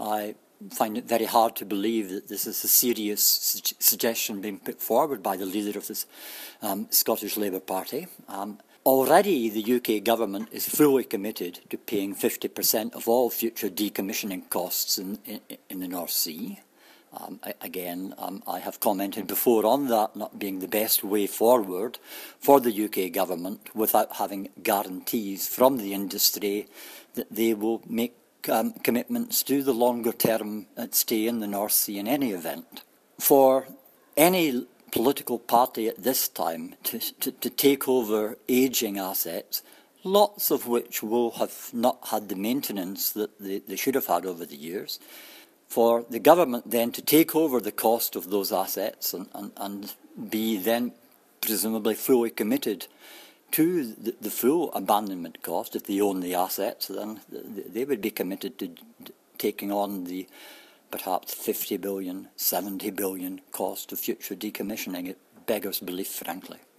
I find it very hard to believe that this is a serious suggestion being put forward by the leader of the Scottish Labour Party. Already the UK government is fully committed to paying 50% of all future decommissioning costs in the North Sea. I have commented before on that not being the best way forward for the UK government without having guarantees from the industry that they will make commitments to the longer term stay in the North Sea in any event. For any political party at this time to take over ageing assets, lots of which will have not had the maintenance that they should have had over the years, for the government then to take over the cost of those assets and be then presumably fully committed to the full abandonment cost. If they own the assets, then they would be committed to taking on the perhaps 50 billion, 70 billion cost of future decommissioning. It beggars belief, frankly.